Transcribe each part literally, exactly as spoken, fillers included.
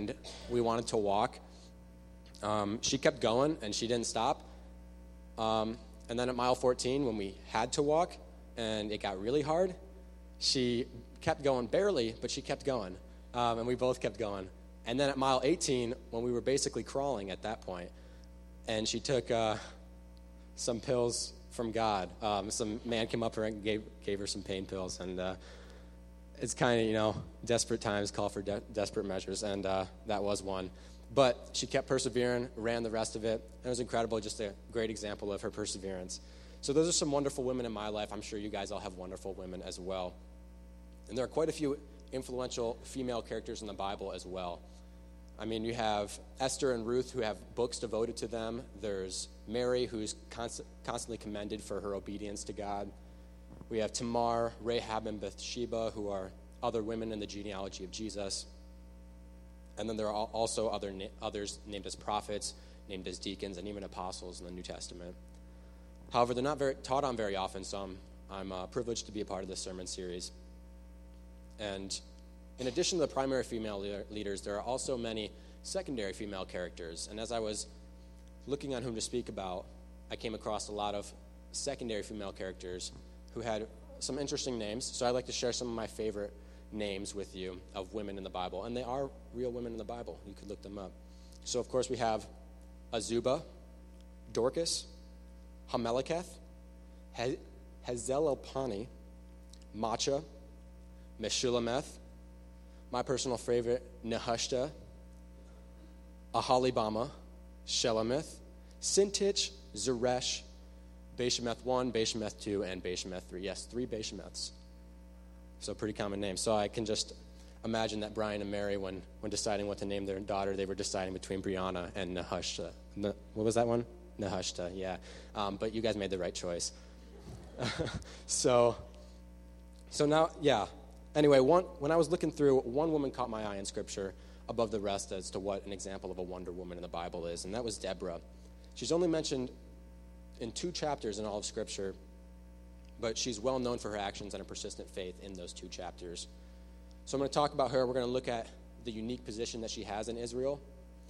and we wanted to walk, um, she kept going, and she didn't stop. Um, and then at mile fourteen, when we had to walk, and it got really hard, she kept going barely, but she kept going, um, and we both kept going. And then at mile eighteen, when we were basically crawling at that point, and she took uh, some pills from God. Um, some man came up to her and gave, gave her some pain pills, and uh, it's kind of, you know, desperate times call for de- desperate measures, and uh, that was one. But she kept persevering, ran the rest of it. It was incredible, just a great example of her perseverance. So those are some wonderful women in my life. I'm sure you guys all have wonderful women as well. And there are quite a few influential female characters in the Bible as well. I mean, you have Esther and Ruth, who have books devoted to them. There's Mary, who's const- constantly commended for her obedience to God. We have Tamar, Rahab, and Bathsheba, who are other women in the genealogy of Jesus. And then there are also other na- others named as prophets, named as deacons, and even apostles in the New Testament. However, they're not very, taught on very often, so I'm, I'm uh, privileged to be a part of this sermon series. And in addition to the primary female le- leaders, there are also many secondary female characters. And as I was looking on whom to speak about, I came across a lot of secondary female characters who had some interesting names. So I'd like to share some of my favorite names with you of women in the Bible. And they are real women in the Bible. You could look them up. So, of course, we have Azubah, Dorcas, Hameleketh, He- Hazelelpani, Macha, Meshulameth, my personal favorite, Nehushta, Ahalibama, Shelemith, Sintich, Zeresh, Bashemeth one, Bashemeth two, and Bashemeth three. Yes, three Bashemeths. So pretty common names. So I can just imagine that Brian and Mary, when, when deciding what to name their daughter, they were deciding between Brianna and Nehushta. Ne- what was that one? Nehushta, yeah. Um, but you guys made the right choice. so, so now, yeah. Anyway, one, when I was looking through, one woman caught my eye in Scripture above the rest as to what an example of a wonder woman in the Bible is, and that was Deborah. She's only mentioned in two chapters in all of Scripture, but she's well known for her actions and a persistent faith in those two chapters. So I'm going to talk about her. We're going to look at the unique position that she has in Israel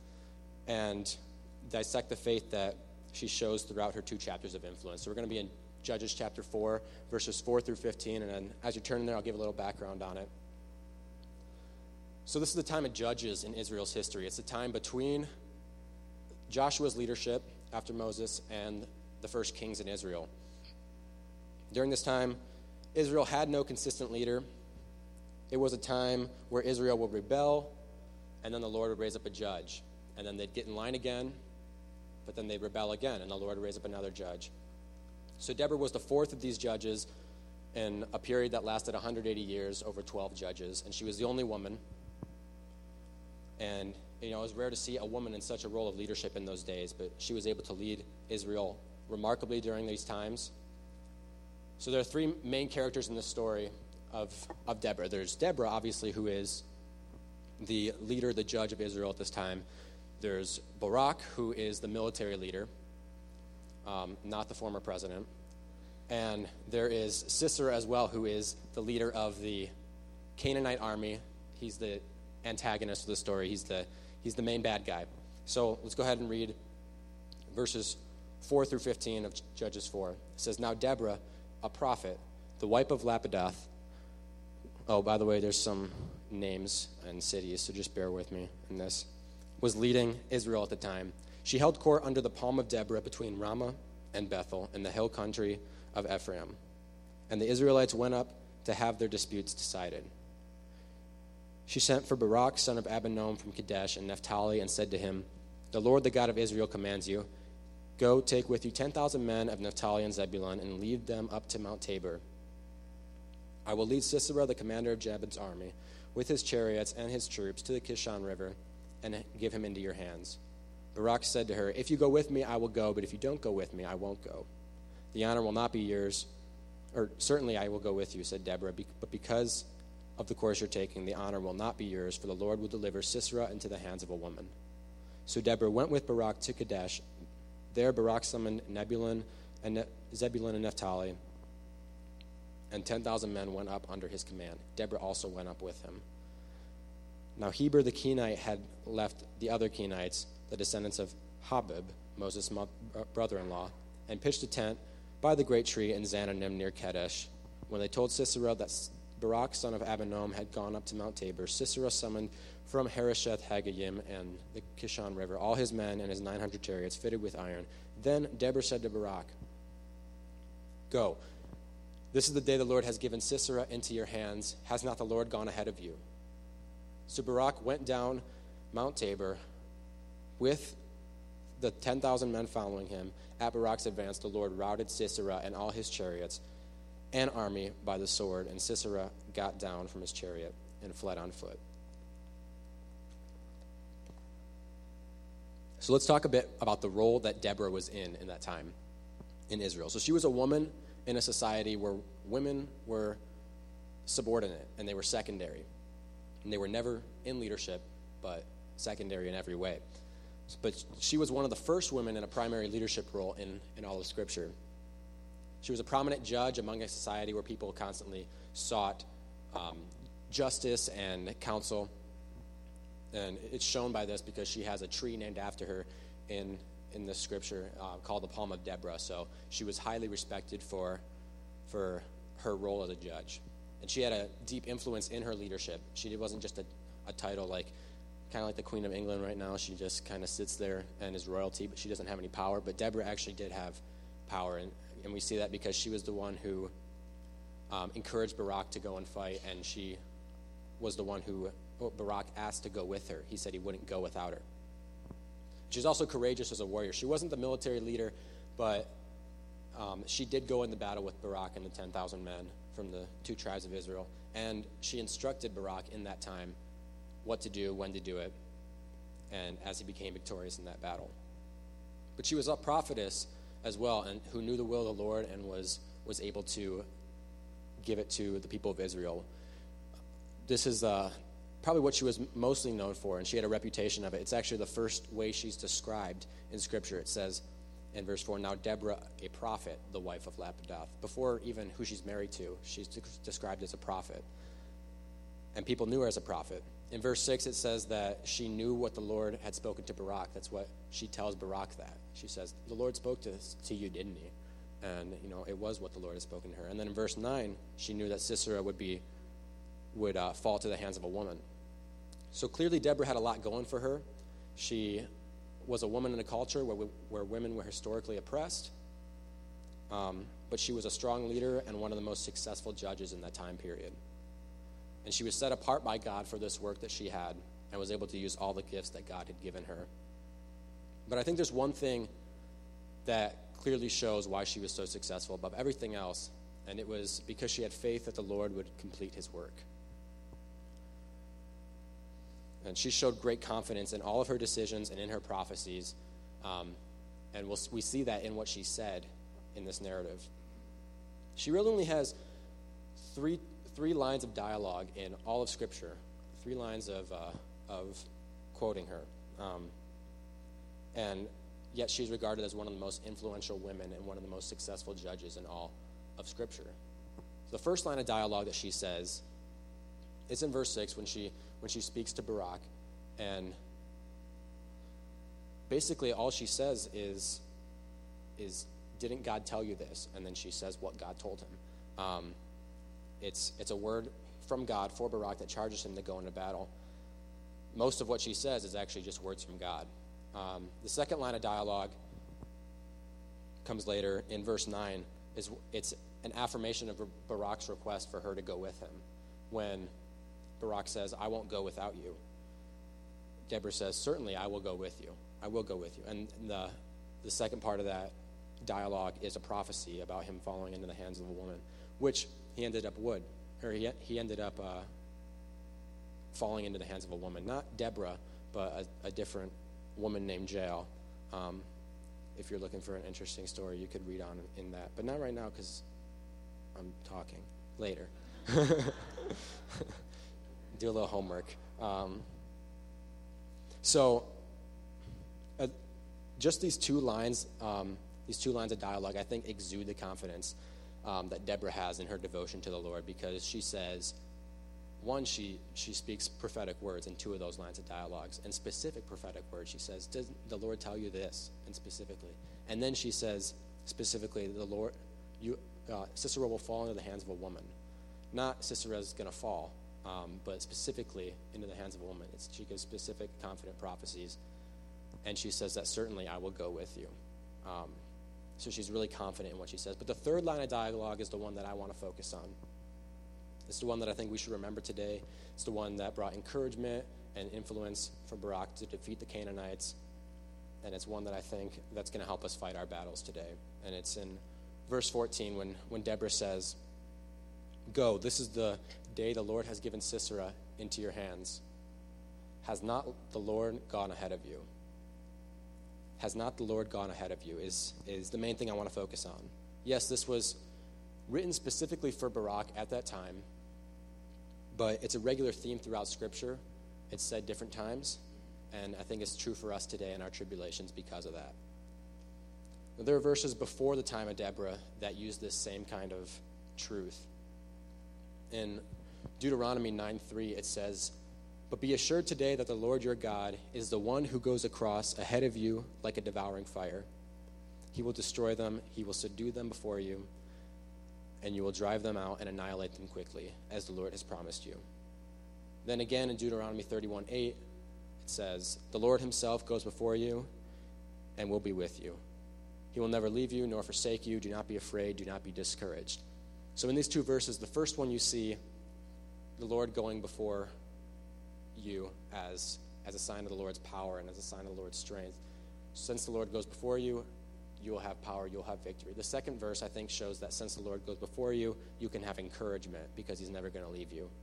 and dissect the faith that she shows throughout her two chapters of influence. So we're going to be in Judges chapter four, verses four through fifteen, and then as you turn in there, I'll give a little background on it. So this is the time of Judges in Israel's history. It's the time between Joshua's leadership after Moses and the first kings in Israel. During this time, Israel had no consistent leader. It was a time where Israel would rebel, and then the Lord would raise up a judge. And then they'd get in line again, but then they'd rebel again, and the Lord would raise up another judge. So Deborah was the fourth of these judges in a period that lasted one hundred eighty years, over twelve judges, and she was the only woman. And, you know, it was rare to see a woman in such a role of leadership in those days, but she was able to lead Israel remarkably during these times. So there are three main characters in this story of, of Deborah. There's Deborah, obviously, who is the leader, the judge of Israel at this time. There's Barak, who is the military leader, um, not the former president. And there is Sisera as well, who is the leader of the Canaanite army. He's the antagonist of the story. He's the he's the main bad guy. So let's go ahead and read verses four through fifteen of Judges four. It says, "Now Deborah, a prophet, the wife of Lapidoth." Oh, by the way, there's some names and cities, so just bear with me in this. Was leading Israel at the time. She held court under the palm of Deborah between Ramah and Bethel in the hill country of Ephraim. And the Israelites went up to have their disputes decided. She sent for Barak, son of Abinoam from Kadesh and Naphtali, and said to him, "The Lord, the God of Israel, commands you, go take with you ten thousand men of Naphtali and Zebulun and lead them up to Mount Tabor. I will lead Sisera, the commander of Jabin's army, with his chariots and his troops to the Kishon River and give him into your hands." Barak said to her, "If you go with me, I will go, but if you don't go with me, I won't go. The honor will not be yours, or certainly I will go with you," said Deborah, "but because of the course you're taking, the honor will not be yours, for the Lord will deliver Sisera into the hands of a woman." So Deborah went with Barak to Kadesh. There Barak summoned Nebulun and ne- Zebulun and Naphtali, and ten thousand men went up under his command. Deborah also went up with him. Now Heber the Kenite had left the other Kenites, the descendants of Habib, Moses' brother-in-law, and pitched a tent by the great tree in Zananim near Kadesh. When they told Sisera that Barak, son of Abinoam, had gone up to Mount Tabor, Sisera summoned from Harosheth Haggayim and the Kishon River all his men and his nine hundred chariots fitted with iron. Then Deborah said to Barak, "Go. This is the day the Lord has given Sisera into your hands. Has not the Lord gone ahead of you?" So Barak went down Mount Tabor with the ten thousand men following him. At Barak's advance, the Lord routed Sisera and all his chariots and army by the sword, and Sisera got down from his chariot and fled on foot. So let's talk a bit about the role that Deborah was in in that time in Israel. So she was a woman in a society where women were subordinate and they were secondary. And they were never in leadership, but secondary in every way. But she was one of the first women in a primary leadership role in, in all of Scripture. She was a prominent judge among a society where people constantly sought um, justice and counsel. And it's shown by this because she has a tree named after her in in the Scripture uh, called the Palm of Deborah. So she was highly respected for for her role as a judge. And she had a deep influence in her leadership. She wasn't just a, a title like, kind of like the Queen of England right now. She just kind of sits there and is royalty, but she doesn't have any power. But Deborah actually did have power, and, and we see that because she was the one who um, encouraged Barak to go and fight, and she was the one who Barak asked to go with her. He said he wouldn't go without her. She was also courageous as a warrior. She wasn't the military leader, but um, she did go in the battle with Barak and the ten thousand men from the two tribes of Israel, and she instructed Barak in that time what to do, when to do it, and as he became victorious in that battle. But she was a prophetess as well, and who knew the will of the Lord and was was able to give it to the people of Israel. This is uh, probably what she was mostly known for, and she had a reputation of it. It's actually the first way she's described in Scripture. It says in verse four, "Now Deborah, a prophet, the wife of Lapidoth." Before even who she's married to, she's de- described as a prophet. And people knew her as a prophet. In verse six, it says that she knew what the Lord had spoken to Barak. That's what she tells Barak that. She says, "The Lord spoke to, to you, didn't he?" And, you know, it was what the Lord had spoken to her. And then in verse nine, she knew that Sisera would be would uh, fall to the hands of a woman. So clearly Deborah had a lot going for her. She was a woman in a culture where, where women were historically oppressed, um, but she was a strong leader and one of the most successful judges in that time period. And she was set apart by God for this work that she had and was able to use all the gifts that God had given her. But I think there's one thing that clearly shows why she was so successful above everything else, and it was because she had faith that the Lord would complete his work. And she showed great confidence in all of her decisions and in her prophecies. Um, and we'll, we see that in what she said in this narrative. She really only has three three lines of dialogue in all of Scripture, three lines of uh, of quoting her. Um, and yet she's regarded as one of the most influential women and one of the most successful judges in all of Scripture. The first line of dialogue that she says is in verse six when she when she speaks to Barak, and basically all she says is, is didn't God tell you this? And then she says what God told him. Um, it's it's a word from God for Barak that charges him to go into battle. Most of what she says is actually just words from God. Um, the second line of dialogue comes later in verse nine. Is it's an affirmation of Barak's request for her to go with him. When Barak says, "I won't go without you," Deborah says, "Certainly I will go with you. I will go with you." And the the second part of that dialogue is a prophecy about him falling into the hands of a woman, which he ended up would, or he he ended up uh, falling into the hands of a woman, not Deborah, but a, a different woman named Jael. Um, if you're looking for an interesting story, you could read on in that, but not right now because I'm talking later. Do a little homework. Um, so, uh, just these two lines, um, these two lines of dialogue, I think exude the confidence um, that Deborah has in her devotion to the Lord, because she says, one, she, she speaks prophetic words in two of those lines of dialogues, and specific prophetic words. She says, does the Lord tell you this? And specifically. And then she says, specifically, the Lord, you, uh, Sisera will fall into the hands of a woman. Not Sisera's going to fall, um, but specifically into the hands of a woman. It's, she gives specific, confident prophecies. And she says that certainly I will go with you. Um, so she's really confident in what she says. But the third line of dialogue is the one that I want to focus on. It's the one that I think we should remember today. It's the one that brought encouragement and influence for Barak to defeat the Canaanites. And it's one that I think that's going to help us fight our battles today. And it's in verse fourteen when, when Deborah says, "Go, this is the day the Lord has given Sisera into your hands. Has not the Lord gone ahead of you?" Has not the Lord gone ahead of you is, is the main thing I want to focus on. Yes, this was written specifically for Barak at that time, but it's a regular theme throughout Scripture. It's said different times, and I think it's true for us today in our tribulations because of that. Now, there are verses before the time of Deborah that use this same kind of truth. In Deuteronomy nine three, it says, "But be assured today that the Lord your God is the one who goes across ahead of you like a devouring fire. He will destroy them, he will subdue them before you, and you will drive them out and annihilate them quickly, as the Lord has promised you." Then again in Deuteronomy thirty-one eight, it says, "The Lord himself goes before you and will be with you. He will never leave you nor forsake you. Do not be afraid, do not be discouraged." So in these two verses, the first one you see the Lord going before you as, as a sign of the Lord's power and as a sign of the Lord's strength. Since the Lord goes before you, you will have power, you'll have victory. The second verse, I think, shows that since the Lord goes before you, you can have encouragement because he's never going to leave you.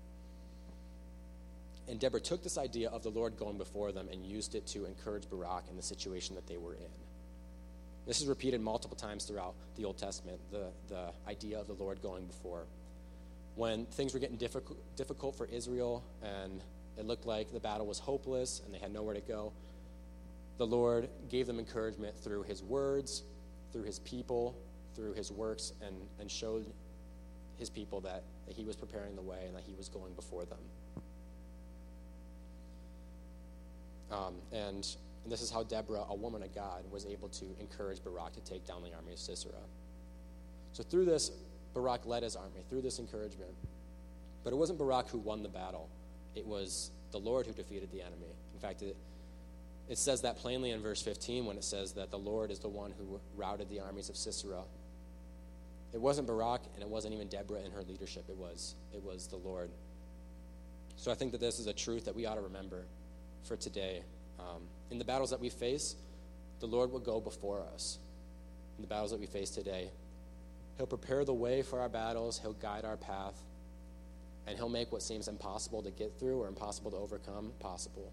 And Deborah took this idea of the Lord going before them and used it to encourage Barak in the situation that they were in. This is repeated multiple times throughout the Old Testament, the, the idea of the Lord going before. When things were getting difficult, difficult for Israel and it looked like the battle was hopeless and they had nowhere to go, the Lord gave them encouragement through his words, through his people, through his works, and, and showed his people that, that he was preparing the way and that he was going before them. Um, and, and this is how Deborah, a woman of God, was able to encourage Barak to take down the army of Sisera. So through this, Barak led his army, through this encouragement. But it wasn't Barak who won the battle. It was the Lord who defeated the enemy. In fact, it, it says that plainly in verse fifteen when it says that the Lord is the one who routed the armies of Sisera. It wasn't Barak, and it wasn't even Deborah in her leadership. It was, it was the Lord. So I think that this is a truth that we ought to remember for today. Um, in the battles that we face, the Lord will go before us. In the battles that we face today, he'll prepare the way for our battles. He'll guide our path. And he'll make what seems impossible to get through or impossible to overcome possible.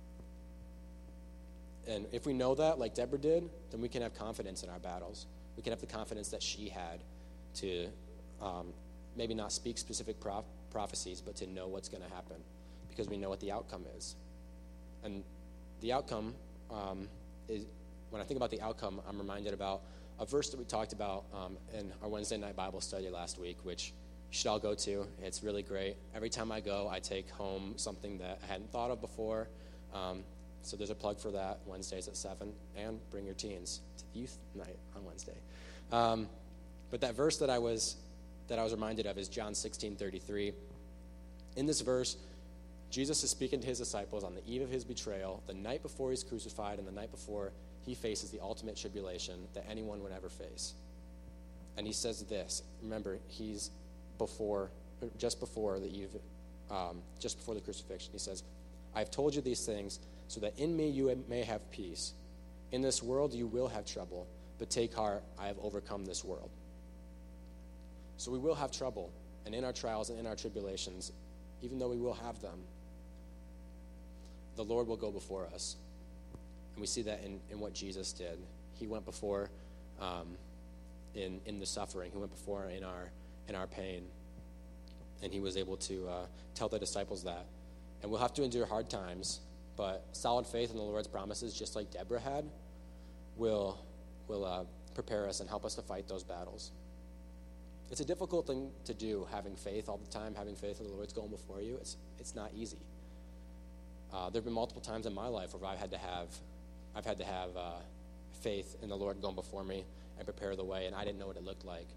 And if we know that, like Deborah did, then we can have confidence in our battles. We can have the confidence that she had to um, maybe not speak specific prof- prophecies, but to know what's going to happen because we know what the outcome is. And the outcome um, is, when I think about the outcome, I'm reminded about a verse that we talked about um, in our Wednesday night Bible study last week, which you should all go to. It's really great. Every time I go, I take home something that I hadn't thought of before. Um, so there's a plug for that, Wednesdays at seven. And bring your teens to youth night on Wednesday. Um, but that verse that I was that I was reminded of is John sixteen thirty-three. In this verse, Jesus is speaking to his disciples on the eve of his betrayal, the night before he's crucified and the night before he faces the ultimate tribulation that anyone would ever face. And he says this. Remember, he's before, just before the eve, um, just before the crucifixion. He says, "I have told you these things so that in me you may have peace. In this world you will have trouble, but take heart, I have overcome this world." So we will have trouble, and in our trials and in our tribulations, even though we will have them, the Lord will go before us. And we see that in, in what Jesus did. He went before um, in, in the suffering. He went before in our in our pain. And he was able to uh, tell the disciples that. And we'll have to endure hard times, but solid faith in the Lord's promises, just like Deborah had, will, will uh, prepare us and help us to fight those battles. it's a difficult thing to do, having faith all the time, having faith that the Lord's going before you. It's it's not easy. Uh, there have been multiple times in my life where I've had to have, I've had to have uh, faith in the Lord going before me and prepare the way, and I didn't know what it looked like.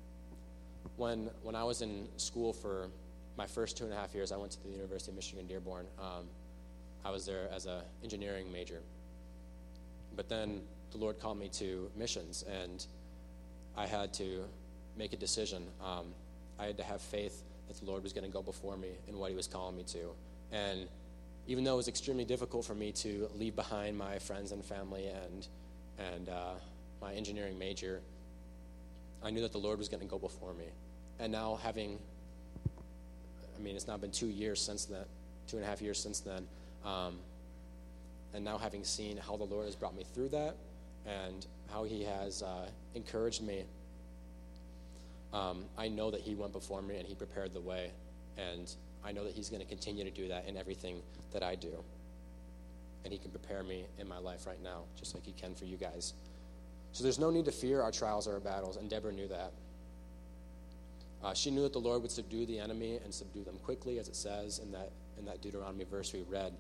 When when I was in school for my first two and a half years, I went to the University of Michigan Dearborn. Um, I was there as an engineering major. But then the Lord called me to missions, and I had to make a decision. Um, I had to have faith that the Lord was going to go before me in what he was calling me to. And even though it was extremely difficult for me to leave behind my friends and family and and uh, my engineering major, I knew that the Lord was going to go before me. And now having, I mean, it's now been two years since that, two and a half years since then, um, and now having seen how the Lord has brought me through that and how he has uh, encouraged me, um, I know that he went before me and he prepared the way, and I know that he's going to continue to do that in everything that I do. And he can prepare me in my life right now, just like he can for you guys. So there's no need to fear our trials or our battles, and Deborah knew that. Uh, she knew that the Lord would subdue the enemy and subdue them quickly, as it says in that in that Deuteronomy verse we read,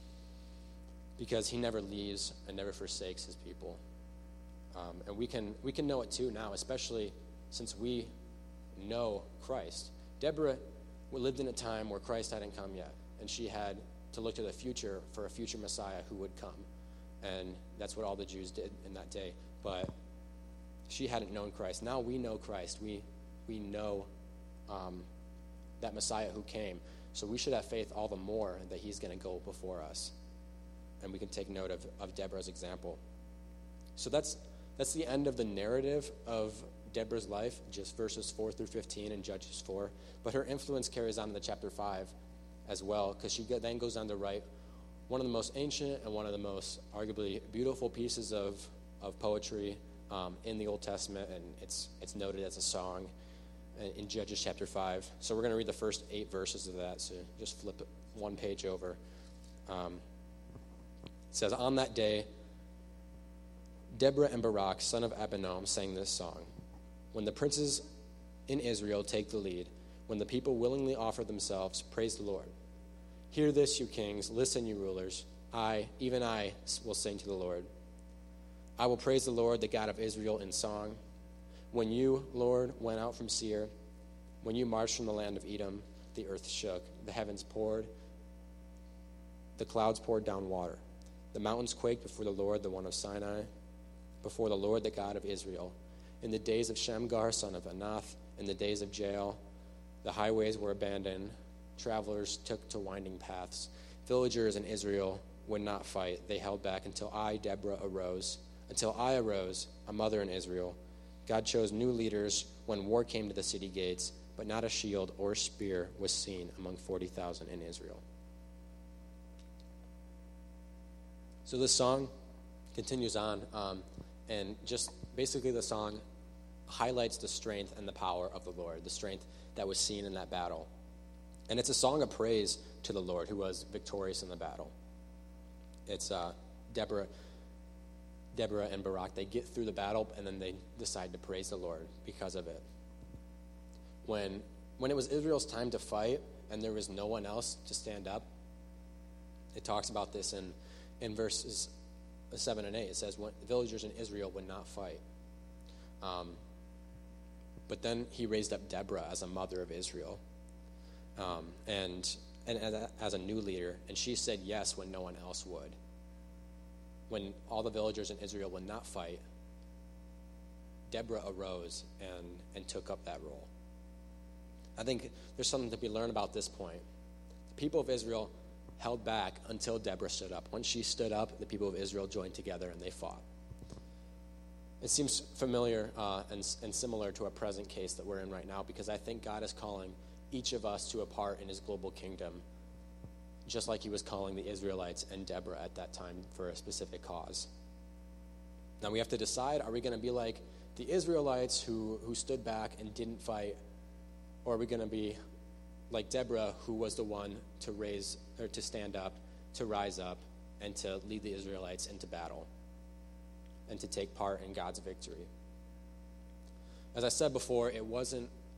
because he never leaves and never forsakes his people. Um, and we can we can know it too now, especially since we know Christ. Deborah lived in a time where Christ hadn't come yet, and she had to look to the future for a future Messiah who would come. And that's what all the Jews did in that day. But she hadn't known Christ. Now we know Christ. We we know um, that Messiah who came. So we should have faith all the more that he's going to go before us. And we can take note of, of Deborah's example. So that's that's the end of the narrative of Deborah's life, just verses four through fifteen in Judges four. But her influence carries on to chapter five as well, because she then goes on to write one of the most ancient and one of the most arguably beautiful pieces of, of poetry um, in the Old Testament, and it's it's noted as a song in Judges chapter five. So we're going to read the first eight verses of that, so just flip it one page over. Um, it says, "On that day, Deborah and Barak, son of Abinoam, sang this song. When the princes in Israel take the lead, when the people willingly offer themselves, praise the Lord. Hear this, you kings, listen, you rulers. I, even I, will sing to the Lord. I will praise the Lord, the God of Israel, in song. When you, Lord, went out from Seir, when you marched from the land of Edom, the earth shook, the heavens poured, the clouds poured down water. The mountains quaked before the Lord, the one of Sinai, before the Lord, the God of Israel. In the days of Shamgar, son of Anath, in the days of Jael, the highways were abandoned. Travelers took to winding paths. Villagers in Israel would not fight. They held back until I, Deborah, arose. Until I arose, a mother in Israel. God chose new leaders when war came to the city gates, but not a shield or spear was seen among forty thousand in Israel." So this song continues on, um, and just basically the song highlights the strength and the power of the Lord, the strength that was seen in that battle. And it's a song of praise to the Lord who was victorious in the battle. It's uh, Deborah, Deborah and Barak, they get through the battle and then they decide to praise the Lord because of it. When, when it was Israel's time to fight and there was no one else to stand up, it talks about this in, in verses seven and eight. It says, when the villagers in Israel would not fight. Um, but then he raised up Deborah as a mother of Israel, um, and, and as, a, as a new leader, and she said yes when no one else would. When all the villagers in Israel would not fight, Deborah arose and, and took up that role. I think there's something to be learned about this point. The people of Israel held back until Deborah stood up. Once she stood up, the people of Israel joined together and they fought. It seems familiar uh, and, and similar to a present case that we're in right now, because I think God is calling each of us to a part in his global kingdom, just like he was calling the Israelites and Deborah at that time for a specific cause. Now we have to decide, are we going to be like the Israelites who, who stood back and didn't fight, or are we going to be like Deborah, who was the one to raise or to stand up, to rise up, and to lead the Israelites into battle, and to take part in God's victory? As I said before, it wasn't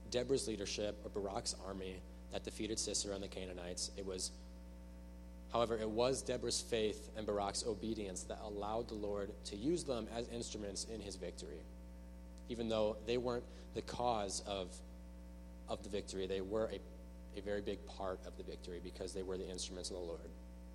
Deborah's leadership or Barak's army that defeated Sisera and the Canaanites. It was, however, it was Deborah's faith and Barak's obedience that allowed the Lord to use them as instruments in his victory. Even though they weren't the cause of, of the victory, they were a, a very big part of the victory because they were the instruments of the Lord.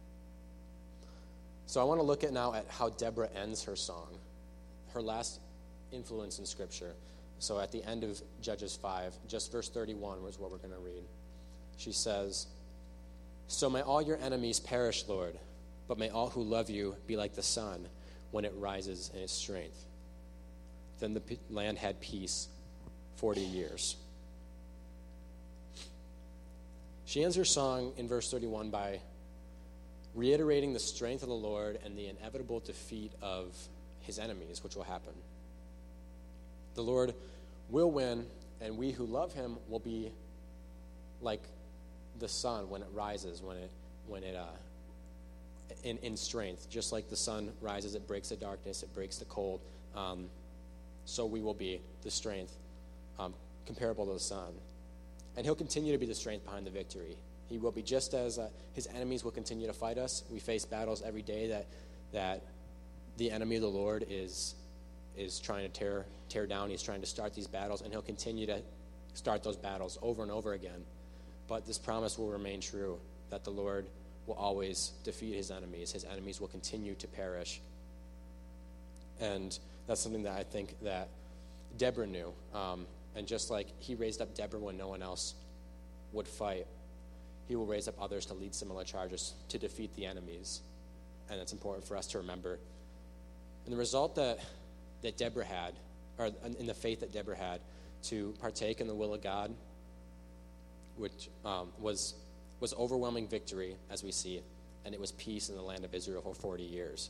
So I want to look at now at how Deborah ends her song, her last influence in Scripture. So at the end of Judges five, just verse thirty-one was what we're going to read. She says, "So may all your enemies perish, Lord, but may all who love you be like the sun when it rises in its strength." Then the p- land had peace forty years. She ends her song in verse thirty-one by reiterating the strength of the Lord and the inevitable defeat of his enemies, which will happen. The Lord will win, and we who love him will be like the sun when it rises, when it when it uh, in in strength. Just like the sun rises, it breaks the darkness, it breaks the cold. Um, so we will be the strength um, comparable to the sun, and he'll continue to be the strength behind the victory. He will be just as uh, his enemies will continue to fight us. We face battles every day that that the enemy of the Lord is is trying to tear tear down. He's trying to start these battles, and he'll continue to start those battles over and over again. But this promise will remain true, that the Lord will always defeat his enemies. His enemies will continue to perish. And that's something that I think that Deborah knew. Um, and just like he raised up Deborah when no one else would fight, he will raise up others to lead similar charges to defeat the enemies. And it's important for us to remember. And the result that that Deborah had, or in the faith that Deborah had, to partake in the will of God, which um, was was overwhelming victory, as we see, and it was peace in the land of Israel for forty years.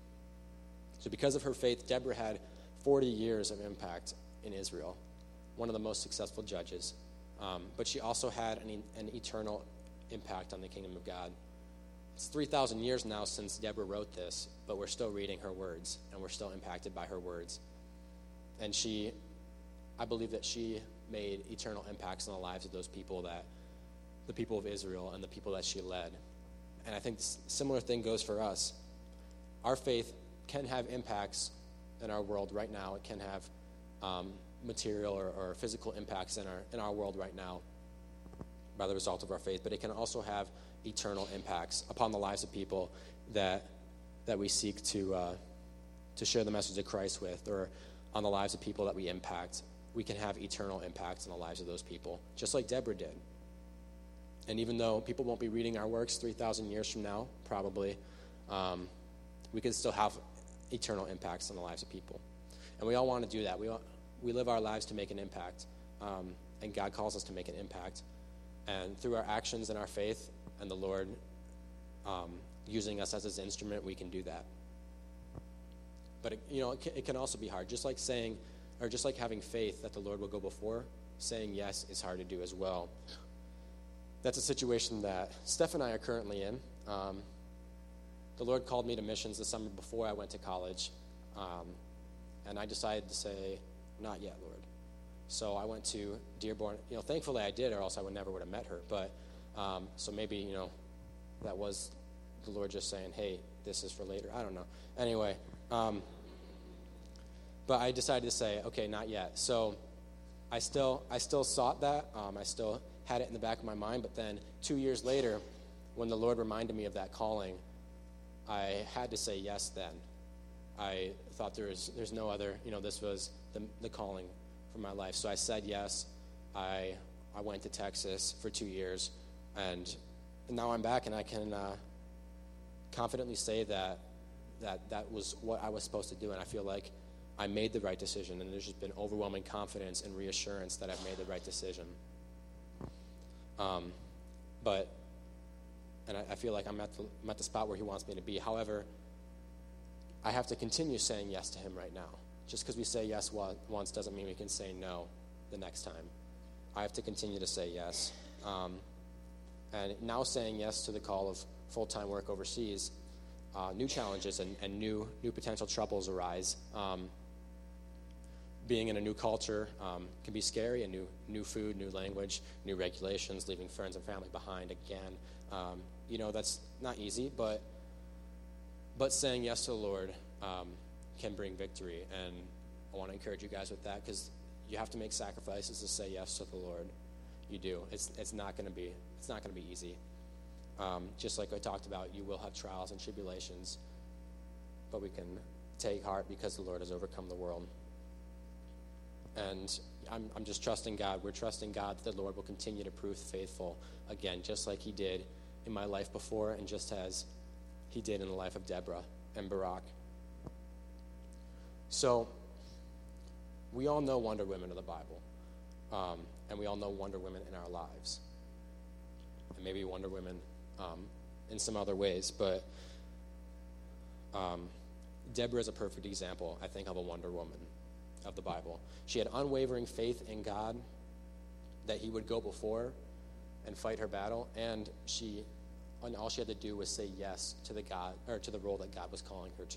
So because of her faith, Deborah had forty years of impact in Israel, one of the most successful judges. Um, but she also had an, an eternal impact on the kingdom of God. It's three thousand years now since Deborah wrote this, but we're still reading her words, and we're still impacted by her words. And she, I believe that she made eternal impacts on the lives of those people, that the people of Israel and the people that she led. And I think this similar thing goes for us. Our faith can have impacts in our world right now. It can have um, material or, or physical impacts in our in our world right now by the result of our faith, but it can also have eternal impacts upon the lives of people that that we seek to uh, to share the message of Christ with, or on the lives of people that we impact. We can have eternal impacts on the lives of those people, just like Deborah did. And even though people won't be reading our works three thousand years from now, probably, um, we can still have eternal impacts on the lives of people. And we all want to do that. We all, we live our lives to make an impact, um, and God calls us to make an impact. And through our actions and our faith and the Lord um, using us as his instrument, we can do that. But, it, you know, it can, it can also be hard. Just like saying, or just like having faith that the Lord will go before, saying yes is hard to do as well. That's a situation that Steph and I are currently in. Um, the Lord called me to missions the summer before I went to college, um, and I decided to say, not yet, Lord. So I went to Dearborn. You know, thankfully I did, or else I would never would have met her. But um, so maybe, you know, that was the Lord just saying, hey, this is for later. I don't know. Anyway, um, but I decided to say, okay, not yet. So I still I still sought that. Um, I still had it in the back of my mind. But then two years later, when the Lord reminded me of that calling, I had to say yes then. I thought there was there's no other, you know, this was the the calling for my life. So I said yes. I I went to Texas for two years, and now I'm back, and I can uh, confidently say that that that was what I was supposed to do, and I feel like I made the right decision, and there's just been overwhelming confidence and reassurance that I've made the right decision. Um, but, and I, I feel like I'm at the I'm at the spot where he wants me to be. However, I have to continue saying yes to him right now. Just because we say yes once doesn't mean we can say no the next time. I have to continue to say yes. Um, and now saying yes to the call of full-time work overseas, uh, new challenges and, and new new potential troubles arise. Um, being in a new culture um, can be scary, a new new food, new language, new regulations, leaving friends and family behind again. Um, you know, that's not easy, but but saying yes to the Lord um, can bring victory. And I want to encourage you guys with that, because you have to make sacrifices to say yes to the Lord. You do. It's it's not going to be it's not going to be easy. Um, just like I talked about, you will have trials and tribulations, but we can take heart because the Lord has overcome the world. And I'm I'm just trusting God. We're trusting God that the Lord will continue to prove faithful again, just like he did in my life before, and just as he did in the life of Deborah and Barak. So we all know Wonder Women of the Bible, um, and we all know Wonder Women in our lives, and maybe Wonder Women um, in some other ways, but um, Deborah is a perfect example, I think, of a Wonder Woman of the Bible. She had unwavering faith in God that he would go before and fight her battle, and she, and all she had to do was say yes to the God or to the role that God was calling her to.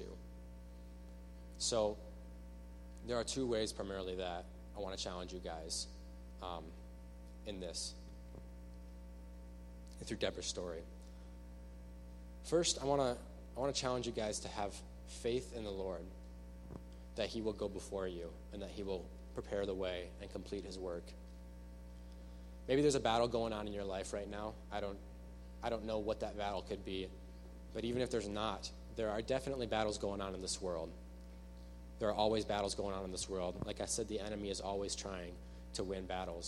So there are two ways primarily that I want to challenge you guys um, in this, through Deborah's story. First, I want to I want to challenge you guys to have faith in the Lord, that he will go before you and that he will prepare the way and complete his work. Maybe there's a battle going on in your life right now. I don't I don't know what that battle could be, but even if there's not, there are definitely battles going on in this world. There are always battles going on in this world. Like I said, the enemy is always trying to win battles.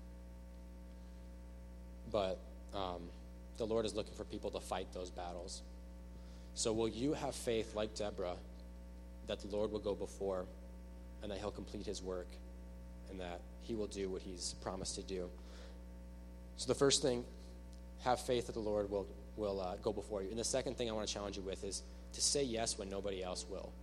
But um, the Lord is looking for people to fight those battles. So will you have faith like Deborah that the Lord will go before and that he'll complete his work and that he will do what he's promised to do? So the first thing, have faith that the Lord will, will uh, go before you. And the second thing I want to challenge you with is to say yes when nobody else will.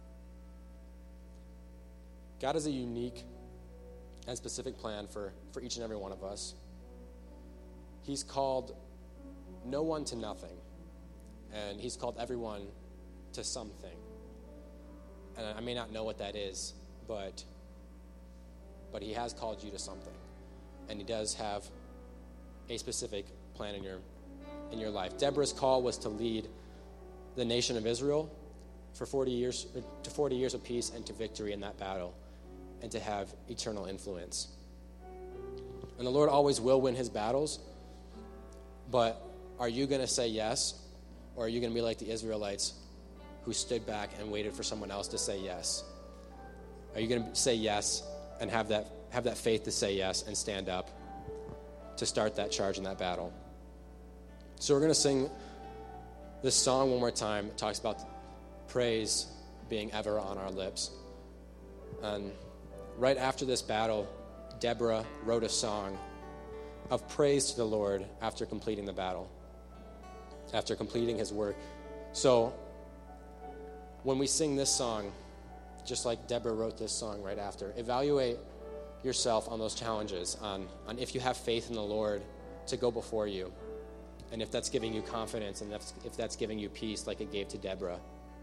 God has a unique and specific plan for, for each and every one of us. He's called no one to nothing, and he's called everyone to something. And I may not know what that is, but but he has called you to something, and he does have a specific plan in your in your life. Deborah's call was to lead the nation of Israel for forty years, to forty years of peace and to victory in that battle, and to have eternal influence. And the Lord always will win his battles, but are you going to say yes, or are you going to be like the Israelites who stood back and waited for someone else to say yes? Are you going to say yes and have that have that faith to say yes and stand up to start that charge in that battle? So we're going to sing this song one more time. It talks about praise being ever on our lips. And right after this battle, Deborah wrote a song of praise to the Lord after completing the battle, after completing his work. So when we sing this song, just like Deborah wrote this song right after, evaluate yourself on those challenges, on, on if you have faith in the Lord to go before you, and if that's giving you confidence, and if, if that's giving you peace like it gave to Deborah.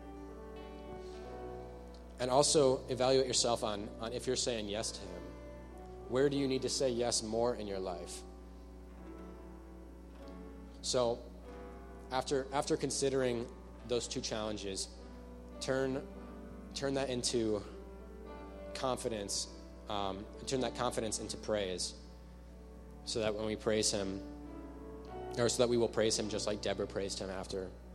And also evaluate yourself on, on if you're saying yes to him. Where do you need to say yes more in your life? So after after considering those two challenges, turn turn that into confidence, um, turn that confidence into praise, so that when we praise him, or so that we will praise him just like Deborah praised him after